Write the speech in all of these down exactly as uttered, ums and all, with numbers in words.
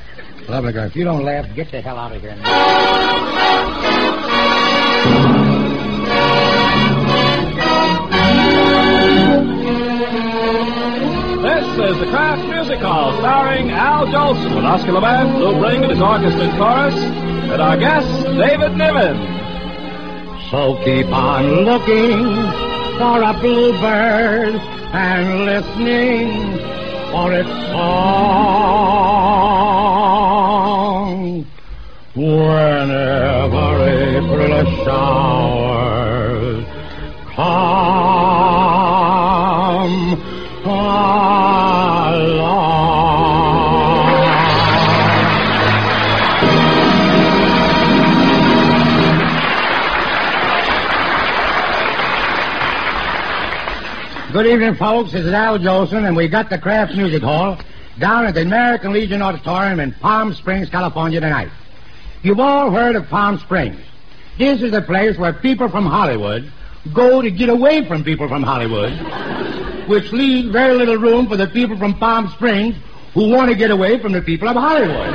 Lovely girl. If you don't laugh, get the hell out of here. This is the Kraft Music Hall, starring Al Jolson with Oscar Levant, Lou Ring and his orchestra and chorus, and our guest, David Niven. So keep on looking for a bluebird and listening for its song. Whenever April showers come along. Good evening, folks. This is Al Jolson, and we got the Kraft Music Hall down at the American Legion Auditorium in Palm Springs, California tonight. You've all heard of Palm Springs. This is the place where people from Hollywood go to get away from people from Hollywood, which leaves very little room for the people from Palm Springs who want to get away from the people of Hollywood.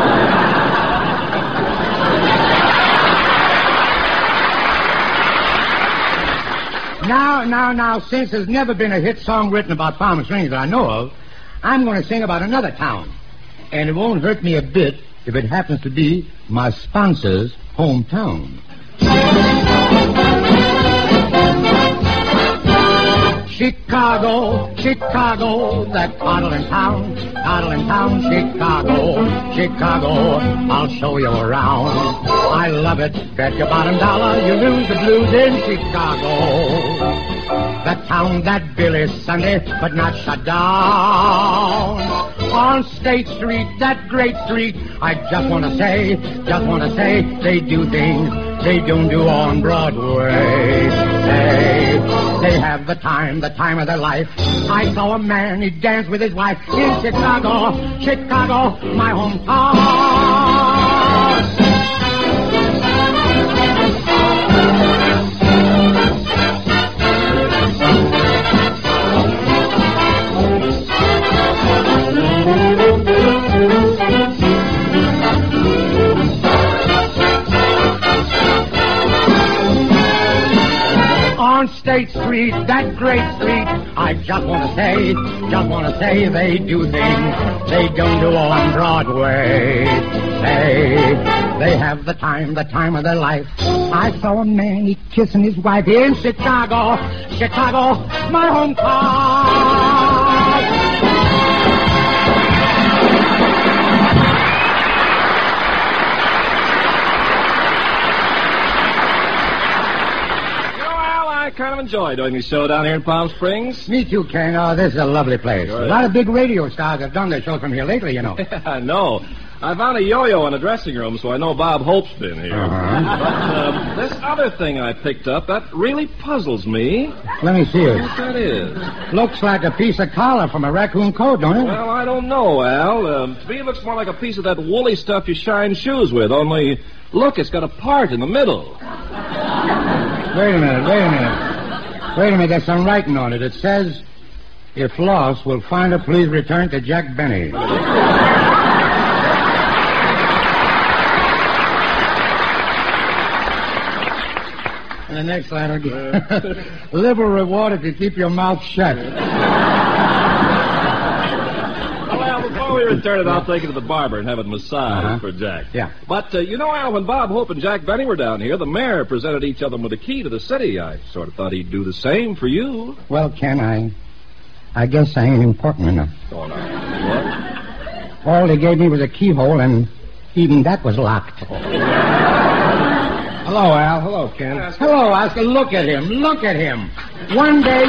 Now, now, now, since there's never been a hit song written about Palm Springs that I know of, I'm going to sing about another town. And it won't hurt me a bit if it happens to be my sponsor's hometown. Chicago, Chicago, that coddling town, coddling town, Chicago, Chicago, I'll show you around. I love it, bet your bottom dollar you lose the blues in Chicago. The town that Billy Sunday could not shut down. On State Street, that great street, I just want to say, just want to say, they do things they don't do on Broadway. They, they have the time, the time of their life. I saw a man, he danced with his wife in Chicago, Chicago, my hometown. On State Street, that great street, I just want to say, just want to say they do things they don't do on Broadway. They, they have the time, the time of their life. I saw a man, he kissing his wife in Chicago, Chicago, my hometown. I kind of enjoy doing this show down here in Palm Springs. Me too, Ken. Oh, this is a lovely place. Sure. A lot of big radio stars have done their shows from here lately, you know. I know. I found a yo-yo in a dressing room, so I know Bob Hope's been here. Uh-huh. But uh, this other thing I picked up, that really puzzles me. Let me see it. What that is? Looks like a piece of collar from a raccoon coat, don't it? Well, I don't know, Al. Um, to me, it looks more like a piece of that woolly stuff you shine shoes with, only, look, it's got a part in the middle. Wait a minute, wait a minute. Wait a minute, there's some writing on it. It says, if lost, will find it, please return to Jack Benny. And the next line will be, liberal reward if you keep your mouth shut. Well, before we return it, I'll take it to the barber and have it massaged Uh-huh. for Jack. Yeah. But, uh, you know, Al, when Bob Hope and Jack Benny were down here, the mayor presented each of them with a key to the city. I sort of thought he'd do the same for you. Well, Ken, I... I guess I ain't important enough. Oh, no. What? All they gave me was a keyhole, and even that was locked. Hello, Al. Hello, Ken. Yes. Hello, Oscar. Look at him. Look at him. One day...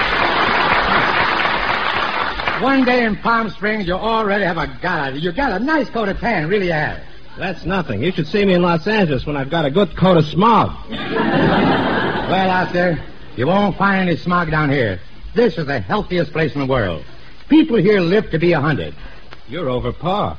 One day in Palm Springs, you already have a got You got a nice coat of tan, really have. That's nothing. You should see me in Los Angeles when I've got a good coat of smog. Well, Oscar, you won't find any smog down here. This is the healthiest place in the world. People here live to be a hundred. You're over par.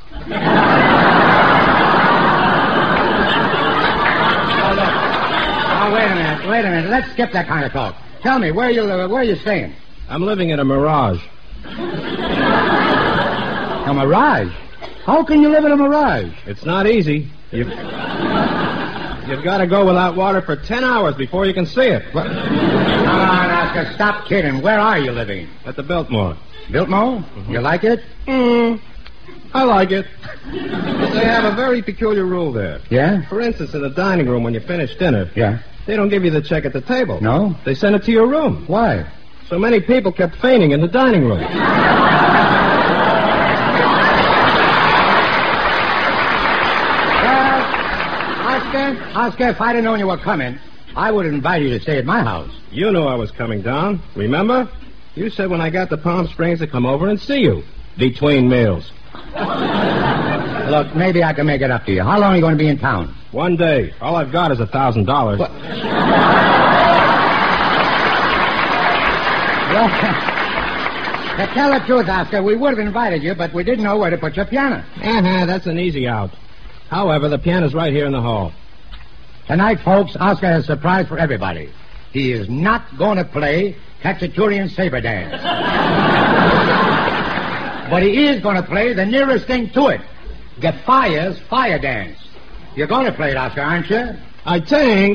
Oh, wait a minute. Wait a minute. Let's skip that kind of talk. Tell me, where you uh, where are you staying? I'm living in a Mirage. A Mirage? How can you live in a mirage? It's not easy. You've, you've got to go without water for ten hours before you can see it. What? Come on, Oscar, stop kidding. Where are you living? At the Biltmore. Biltmore? Mm-hmm. You like it? Mm, I like it. They have a very peculiar rule there. Yeah? For instance, in the dining room, when you finish dinner, Yeah. they don't give you the check at the table. No? They send it to your room. Why? So many people kept fainting in the dining room. Well, Oscar, Oscar, if I'd have known you were coming, I would have invited you to stay at my house. You knew I was coming down, remember? You said when I got to Palm Springs to come over and see you. Between meals. Look, maybe I can make it up to you. How long are you going to be in town? One day. All I've got is a thousand dollars. Well, to tell the truth, Oscar, we would have invited you, but we didn't know where to put your piano. Uh-huh, that's an easy out. However, the piano's right here in the hall. Tonight, folks, Oscar has a surprise for everybody. He is not going to play Cacciaturian Saber Dance. But he is going to play the nearest thing to it, Geffire's Fire Dance. You're going to play it, Oscar, aren't you? I think.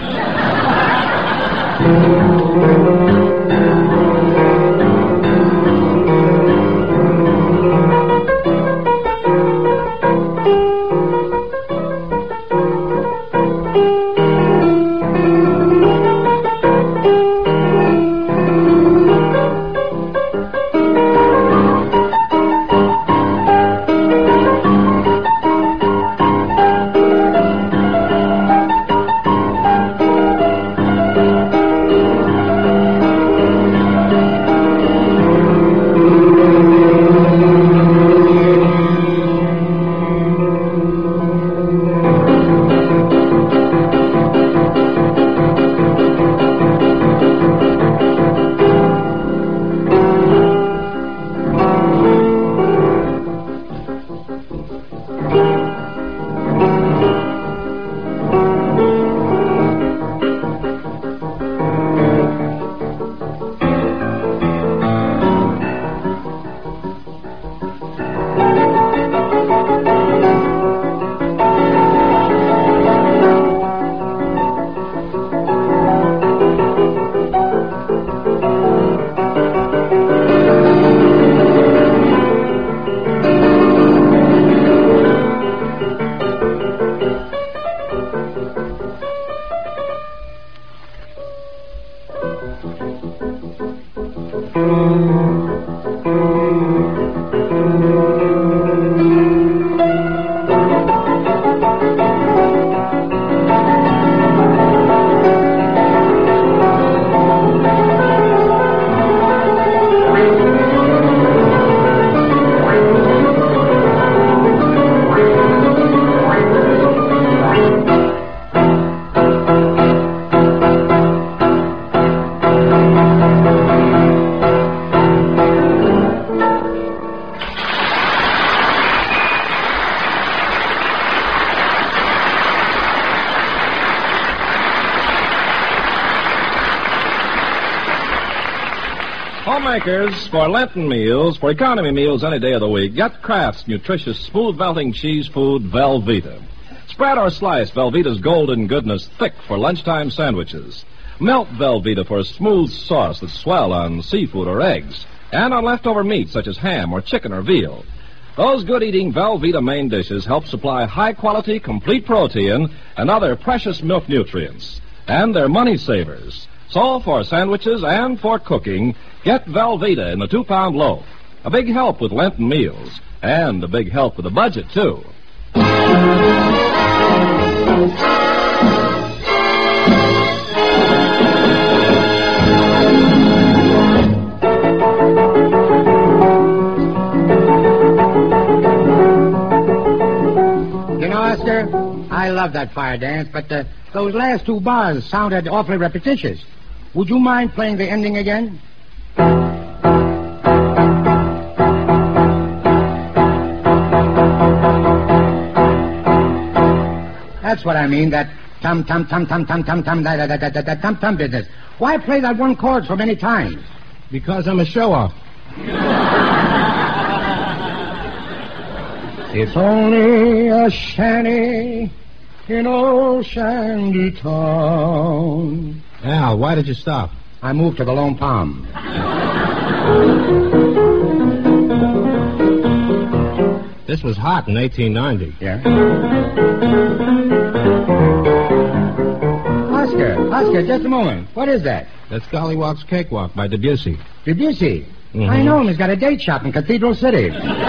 Homemakers, for Lenten meals, for economy meals any day of the week, get Kraft's nutritious, smooth-melting cheese food, Velveeta. Spread or slice Velveeta's golden goodness thick for lunchtime sandwiches. Melt Velveeta for a smooth sauce that swell on seafood or eggs, and on leftover meat such as ham or chicken or veal. Those good-eating Velveeta main dishes help supply high-quality, complete protein and other precious milk nutrients. And they're money savers. So, for sandwiches and for cooking, get Velveeta in the two-pound loaf. A big help with Lenten meals, and a big help with the budget, too. You know, Oscar, I love that fire dance, but uh, those last two bars sounded awfully repetitious. Would you mind playing the ending again? That's what I mean, that tum tum tum tum tum tum tum that that that that tum tum business. Why play that one chord so many times? Because I'm a show-off. It's only a shanty in old Shandy Town. Al, why did you stop? I moved to the Lone Palm. This was hot in eighteen ninety. Yeah? Oscar, Oscar, just a moment. What is that? That's Gollywog's Cakewalk by Debussy. Debussy. Mm-hmm. I know him. He's got a date shop in Cathedral City.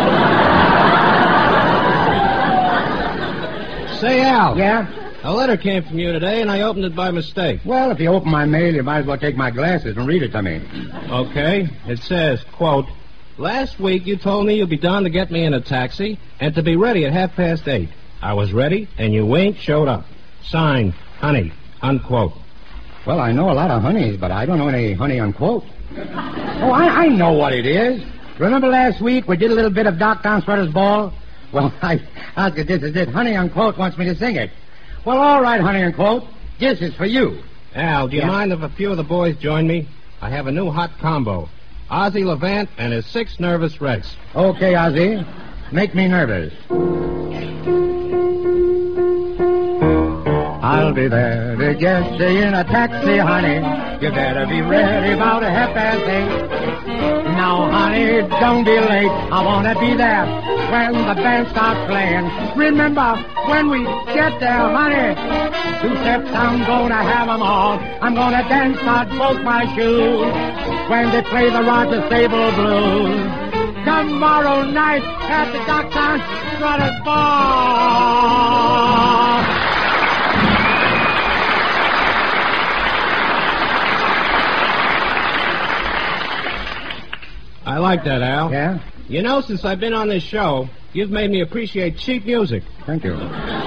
Say, Al. Yeah? A letter came from you today, and I opened it by mistake. Well, if you open my mail, you might as well take my glasses and read it to me. Okay. It says, quote, last week you told me you'd be down to get me in a taxi and to be ready at half past eight. I was ready, and you ain't showed up. Signed, Honey, unquote. Well, I know a lot of honeys, but I don't know any honey unquote. Oh, I, I know what it is. Remember last week we did a little bit of Doc Downswetter's Ball? Well, I, Oscar, this is it. Honey unquote wants me to sing it. Well, all right, Honey unquote. This is for you. Al, do you Yeah. mind if a few of the boys join me? I have a new hot combo. Ozzie Levant and his six nervous wrecks. Okay, Ozzy. Make me nervous. I'll be there to get you in a taxi, honey. You better be ready about a half past eight. Now, honey, don't be late. I want to be there when the band starts playing. Remember, when we get there, honey, two steps I'm going to have 'em all. I'm going to dance out both my shoes when they play the Roger Sable Blues. Tomorrow night at the Doc Downswetter's Ball. I like that, Al. Yeah? You know, since I've been on this show, you've made me appreciate cheap music. Thank you.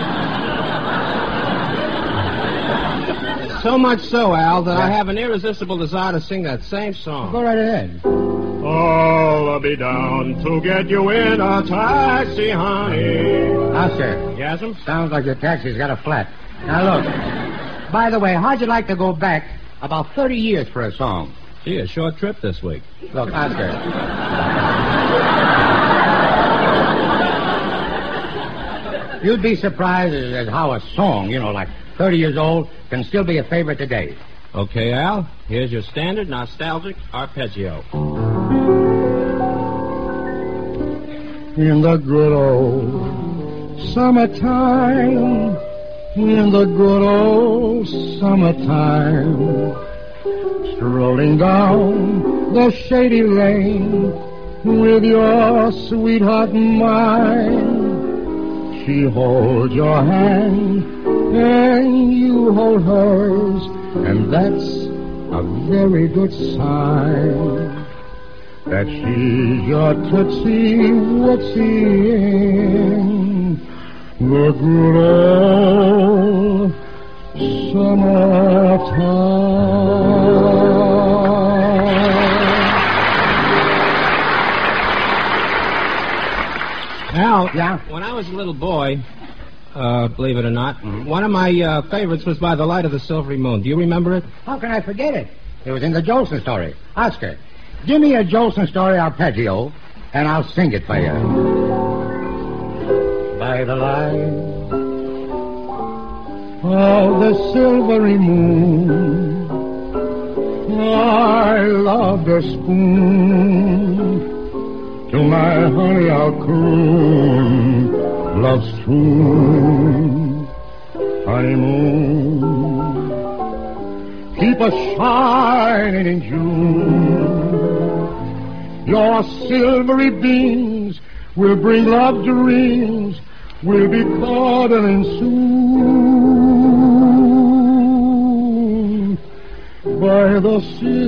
So much so, Al, that I Yeah. have an irresistible desire to sing that same song. Go right ahead. I'll be down to get you in a taxi, honey. Oscar, Yasm? sounds like your taxi's got a flat. Now, look. By the way, how'd you like to go back about thirty years for a song? Gee, a short trip this week. Look, Oscar. You'd be surprised at at how a song, you know, like thirty years old, can still be a favorite today. Okay, Al, here's your standard nostalgic arpeggio. In the good old summertime, in the good old summertime, strolling down the shady lane with your sweetheart mine. She holds your hand and you hold hers, and that's a very good sign that she's your Tootsie Wootsie in the good old summertime. Al, Yeah? when I was a little boy, uh, believe it or not, Mm-hmm. one of my uh, favorites was By the Light of the Silvery Moon. Do you remember it? How can I forget it? It was in the Jolson story. Oscar, give me a Jolson story arpeggio, and I'll sing it for you. By the light of the silvery moon, I love the spoon. To my honey I'll croon love's tune. Honeymoon, keep us shining in June. Your silvery beams will bring love dreams. We'll be cuddling soon by the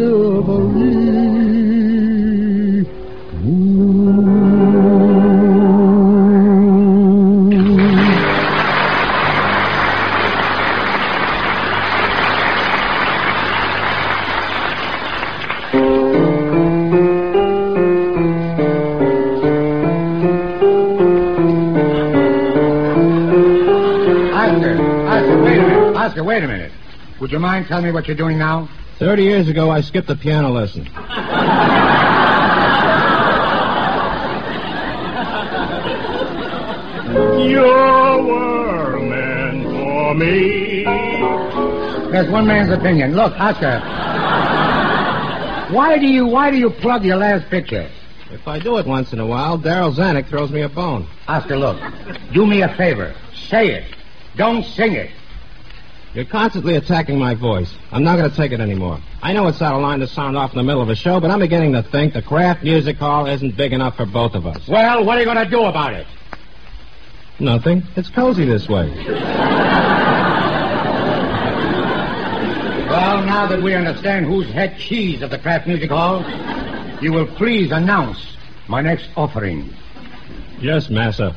silvery moon. Oscar, wait a minute. Would you mind telling me what you're doing now? Thirty years ago, I skipped a piano lesson. You were meant for me. That's one man's opinion. Look, Oscar. Why do you why do you plug your last picture? If I do it once in a while, Daryl Zanuck throws me a bone. Oscar, look. Do me a favor. Say it. Don't sing it. You're constantly attacking my voice. I'm not going to take it anymore. I know it's out of line to sound off in the middle of a show, but I'm beginning to think the Kraft Music Hall isn't big enough for both of us. Well, what are you going to do about it? Nothing. It's cozy this way. Well, now that we understand who's head cheese of the Kraft Music Hall, you will please announce my next offering. Yes, massa.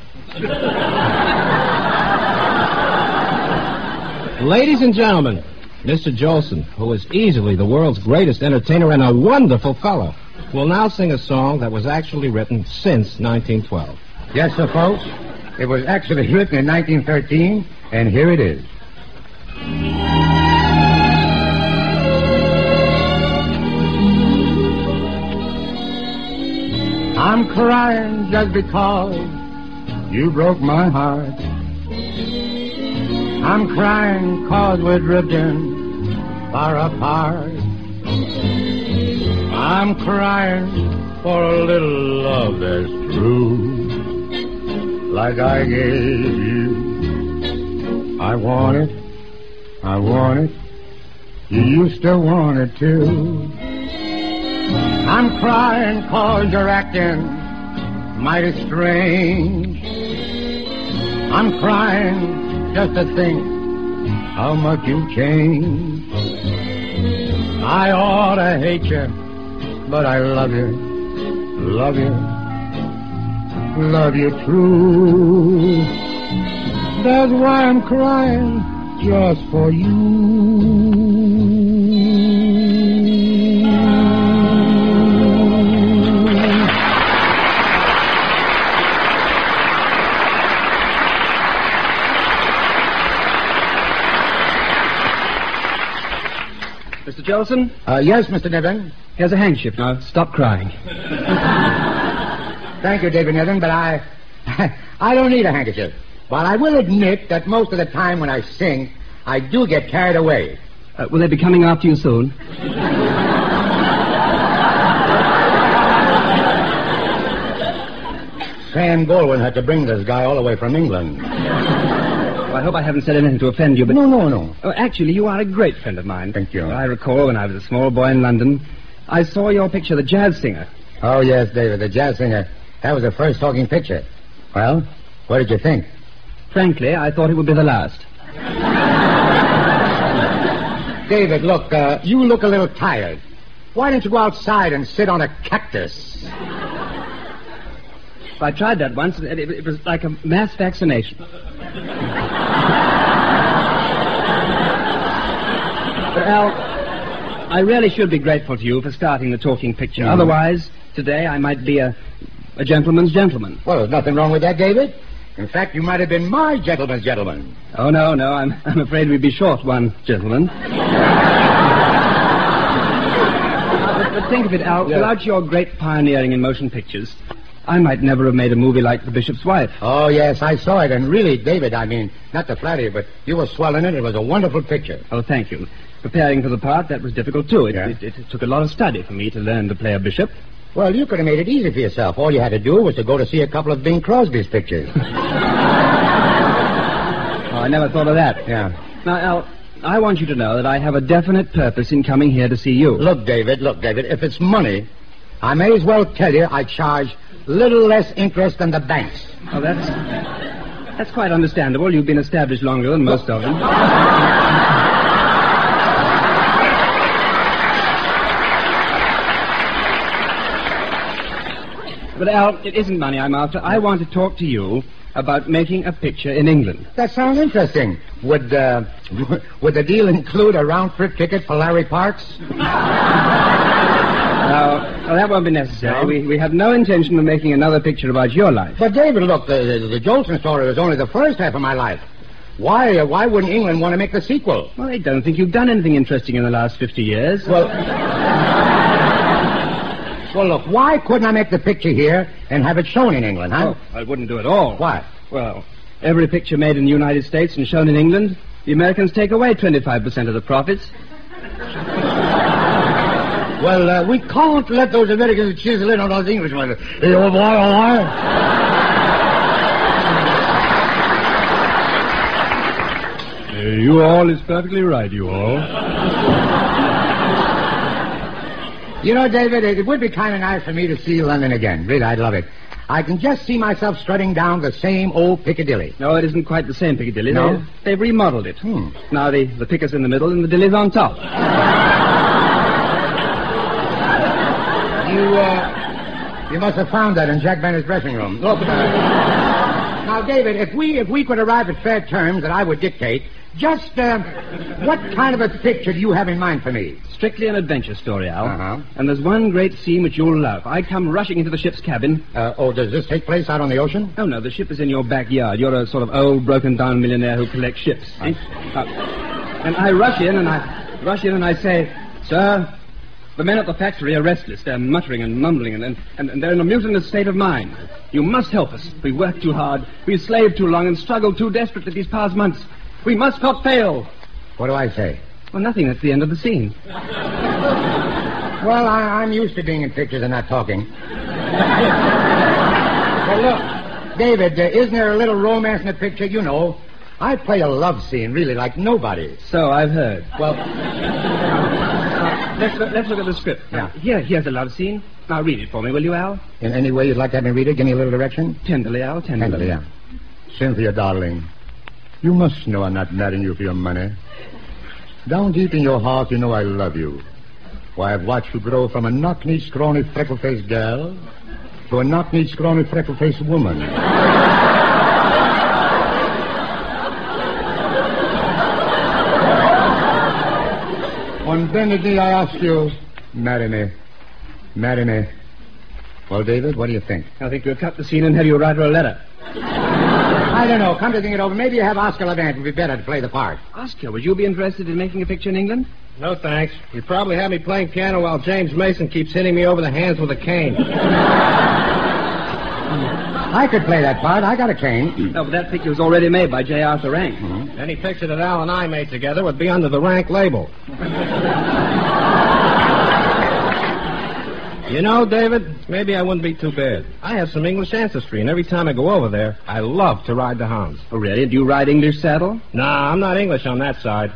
Ladies and gentlemen, Mister Jolson, who is easily the world's greatest entertainer and a wonderful fellow, will now sing a song that was actually written since nineteen twelve. Yes, sir, folks. It was actually written in nineteen thirteen, and here it is. I'm crying just because you broke my heart. I'm crying 'cause we're drifting far apart. I'm crying for a little love that's true, like I gave you. I want it, I want it, you used to want it too. I'm crying 'cause you're acting mighty strange. I'm crying just to think how much you've changed. I ought to hate you, but I love you, love you, love you true. That's why I'm crying just for you. Mister Jolson? Uh, yes, Mister Niven? Here's a handkerchief. Now, stop crying. Thank you, David Niven, but I... I don't need a handkerchief. But I will admit that most of the time when I sing, I do get carried away. Uh, will they be coming after you soon? Sam Goldwyn had to bring this guy all the way from England. Well, I hope I haven't said anything to offend you, but... No, no, no. Oh, actually, you are a great friend of mine. Thank you. I recall when I was a small boy in London, I saw your picture, The Jazz Singer. Oh, yes, David, the jazz singer. That was the first talking picture. Well, what did you think? Frankly, I thought it would be the last. David, look, uh, you look a little tired. Why don't you go outside and sit on a cactus? I tried that once, and it, it was like a mass vaccination. But, Al, I really should be grateful to you for starting the talking picture. Mm. Otherwise, today I might be a, a gentleman's gentleman. Well, there's nothing wrong with that, David. In fact, you might have been my gentleman's gentleman. Oh, no, no, I'm, I'm afraid we'd be short one gentleman. but, but think of it, Al. Yeah. Without your great pioneering in motion pictures, I might never have made a movie like The Bishop's Wife. Oh, yes, I saw it. And really, David, I mean, not to flatter you, but you were swell in it. It was a wonderful picture. Oh, thank you. Preparing for the part, that was difficult, too. It, yeah. it, it, it took a lot of study for me to learn to play a bishop. Well, you could have made it easy for yourself. All you had to do was to go to see a couple of Bing Crosby's pictures. Oh, I never thought of that. Yeah. Now, Al, I want you to know that I have a definite purpose in coming here to see you. Look, David, look, David, if it's money, I may as well tell you I charge little less interest than the banks. Oh, that's... That's quite understandable. You've been established longer than most of them. But, Al, it isn't money I'm after. I want to talk to you about making a picture in England. That sounds interesting. Would, uh, would the deal include a round-trip ticket for Larry Parks? Now, well, that won't be necessary. No? We, we have no intention of making another picture about your life. But, David, look, the, the, the Jolson story was only the first half of my life. Why, uh, why wouldn't England want to make the sequel? Well, I don't think you've done anything interesting in the last fifty years. Well... Well, look, why couldn't I make the picture here and have it shown in England, huh? Oh, I wouldn't do it all. Why? Well, every picture made in the United States and shown in England, the Americans take away twenty-five percent of the profits. Well, uh, we can't let those Americans chisel in on us Englishmen. Hey, oh boy, oh boy. Uh, you all is perfectly right, you all. You know, David, it would be kind of nice for me to see London again. Really, I'd love it. I can just see myself strutting down the same old Piccadilly. No, it isn't quite the same Piccadilly. No? They, they've remodeled it. Hmm. Now the, the Pick is in the middle and the Dilly's on top. You, uh, you must have found that in Jack Bennett's dressing room. Look, uh, now, David, if we if we could arrive at fair terms that I would dictate, just uh, what kind of a picture do you have in mind for me? Strictly an adventure story, Al. Uh-huh. And there's one great scene which you'll love. I come rushing into the ship's cabin. Uh, oh, does this take place out on the ocean? Oh, no, the ship is in your backyard. You're a sort of old, broken-down millionaire who collects ships. See? Uh, and I rush in, and I rush in, and I say, Sir, the men at the factory are restless. They're muttering and mumbling, and, and, and they're in a mutinous state of mind. You must help us. We work too hard. We slaved too long and struggled too desperately these past months. We must not fail. What do I say? Well, nothing. That's the end of the scene. Well, I, I'm used to being in pictures and not talking. Well, look, David, uh, isn't there a little romance in the picture? You know, I play a love scene, really, like nobody. So I've heard. Well, uh, let's, look, let's look at the script. Yeah. Here, here's a love scene. Now read it for me, will you, Al? in any way you'd like to have me read it, give me a little direction? Tenderly, Al, tenderly. Tenderly, yeah. Cynthia, darling, you must know I'm not marrying you for your money. Down deep in your heart, you know I love you. Why, I've watched you grow from a knock-knee, scrawny, freckle-faced girl to a knock-knee, scrawny, freckle-faced woman. On bended knee, I ask you, marry me. Marry me. Well, David, what do you think? I think we'll cut the scene and have you write her a letter. I don't know. Come to think it over, maybe you have Oscar Levant would be better to play the part. Oscar, would you be interested in making a picture in England? No, thanks. You probably have me playing piano while James Mason keeps hitting me over the hands with a cane. I could play that part. I got a cane. No, but that picture was already made by J. Arthur Rank. Mm-hmm. Any picture that Al and I made together would be under the Rank label. You know, David, maybe I wouldn't be too bad. I have some English ancestry, and every time I go over there, I love to ride the hounds. Oh, really? Do you ride English saddle? Nah, I'm not English on that side.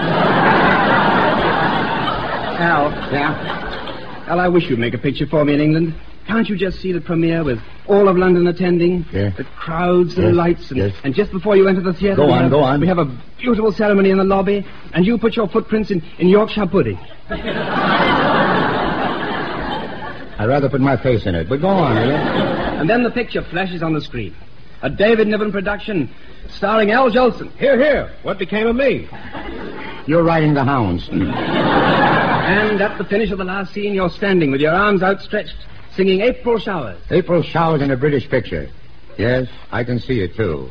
Al. Yeah? Al, I wish you'd make a picture for me in England. Can't you just see the premiere with all of London attending? Yeah. The crowds, the Yes. lights, and, Yes. and just before you enter the theater... Go we on, have, go on. We have a beautiful ceremony in the lobby, and you put your footprints in, in Yorkshire pudding. I'd rather put my face in it, but go on, will you? And then the picture flashes on the screen. A David Niven production starring Al Jolson. Here, here. What became of me? You're riding the hounds. And at the finish of the last scene, you're standing with your arms outstretched, singing April Showers. April Showers in a British picture. Yes, I can see it, too.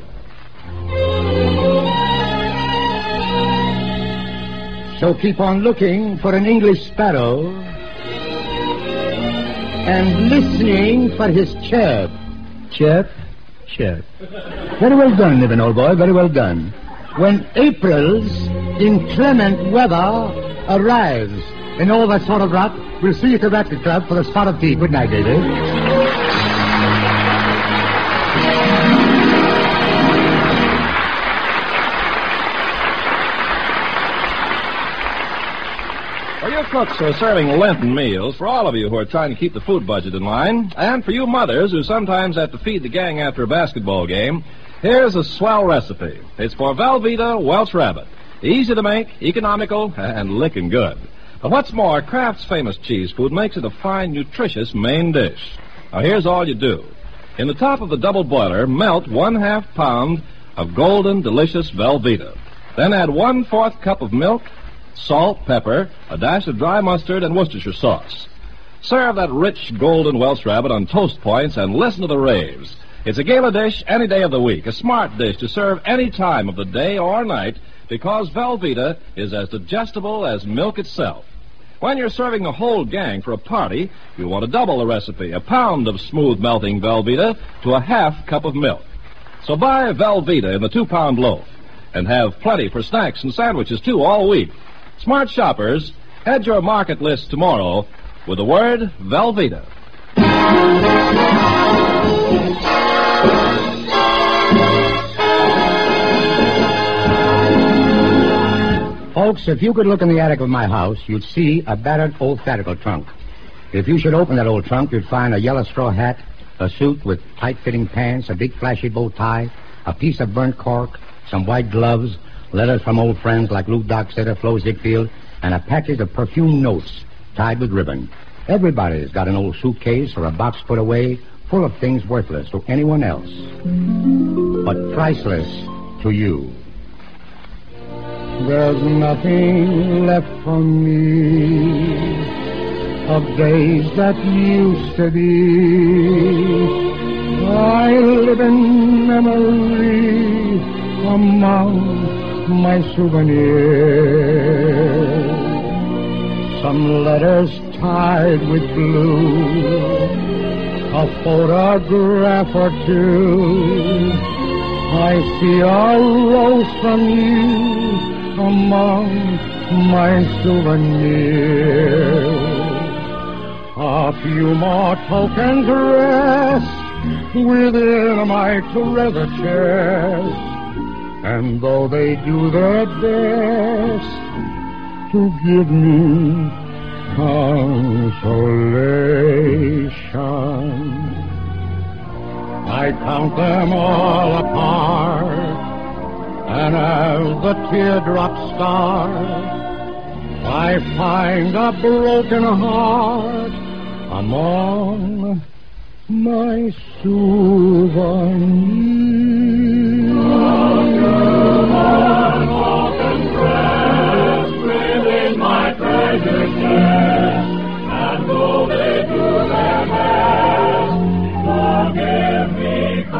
So keep on looking for an English sparrow and listening for his chirp. Chirp, chirp. Very well done, Niven, old boy, very well done. When April's inclement weather arrives and all that sort of rot, we'll see you at the Racket Club for a spot of tea. Good night, David. For you cooks who are serving Lenten meals, for all of you who are trying to keep the food budget in line, and for you mothers who sometimes have to feed the gang after a basketball game, here's a swell recipe. It's for Velveeta Welsh Rabbit. Easy to make, economical, and licking good. But what's more, Kraft's famous cheese food makes it a fine, nutritious main dish. Now, here's all you do. In the top of the double boiler, melt one half pound of golden, delicious Velveeta. Then add one-fourth cup of milk, salt, pepper, a dash of dry mustard, and Worcestershire sauce. Serve that rich golden Welsh Rabbit on toast points and listen to the raves. It's a gala dish any day of the week, a smart dish to serve any time of the day or night because Velveeta is as digestible as milk itself. When you're serving the whole gang for a party, you want to double the recipe, a pound of smooth melting Velveeta to a half cup of milk. So buy Velveeta in the two-pound loaf and have plenty for snacks and sandwiches, too, all week. Smart shoppers, head your market list tomorrow with the word Velveeta. Folks, if you could look in the attic of my house, you'd see a battered old theatrical trunk. If you should open that old trunk, you'd find a yellow straw hat, a suit with tight-fitting pants, a big flashy bow tie, a piece of burnt cork, some white gloves, letters from old friends like Lou Dockstetter, Flo Ziegfeld, and a package of perfume notes tied with ribbon. Everybody's got an old suitcase or a box put away full of things worthless to anyone else, but priceless to you. There's nothing left for me of days that used to be. I live in memory among my souvenirs. Some letters tied with blue, a photograph or two. I see a rose from you among my souvenirs. A few more tokens rest within my treasure chest, and though they do their best to give me consolation, I count them all apart, and as the teardrops start, I find a broken heart among my souvenirs. Within my treasure chest, and though they do their best, forgive me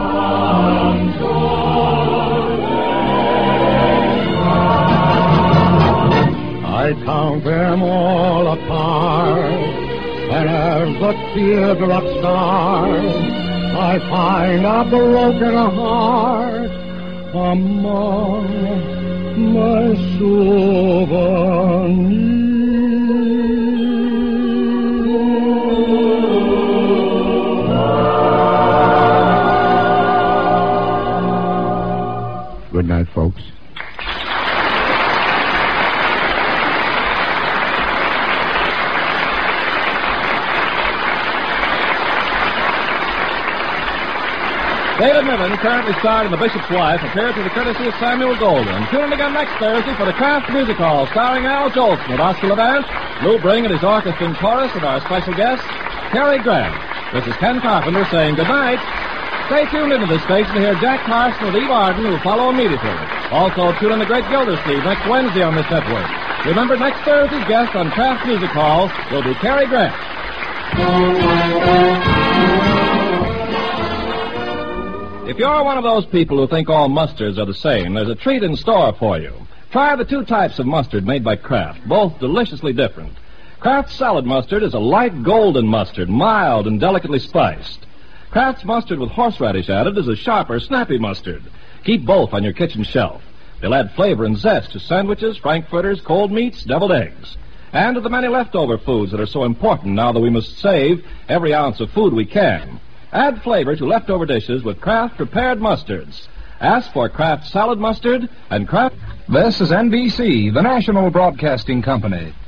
consolation. I count them all apart, and as the teardrops start, I find a broken heart among my souvenirs. Good night, folks. David Niven, currently starred in The Bishop's Wife, appeared through the courtesy of Samuel Goldwyn. Tune in again next Thursday for the Kraft Music Hall, starring Al Jolson with Oscar Levant, Lou Bring and his orchestra and chorus, and our special guest, Cary Grant. This is Ken Carpenter saying good night. Stay tuned into this station to hear Jack Carson with Eve Arden, who will follow immediately. Also, tune in to Great Gildersleeve next Wednesday on this network. Remember, next Thursday's guest on Kraft Music Hall will be Cary Grant. If you're one of those people who think all mustards are the same, there's a treat in store for you. Try the two types of mustard made by Kraft, both deliciously different. Kraft's salad mustard is a light golden mustard, mild and delicately spiced. Kraft's mustard with horseradish added is a sharper, snappy mustard. Keep both on your kitchen shelf. They'll add flavor and zest to sandwiches, frankfurters, cold meats, deviled eggs, and to the many leftover foods that are so important now that we must save every ounce of food we can. Add flavor to leftover dishes with Kraft prepared mustards. Ask for Kraft salad mustard and Kraft. This is N B C, the national broadcasting company.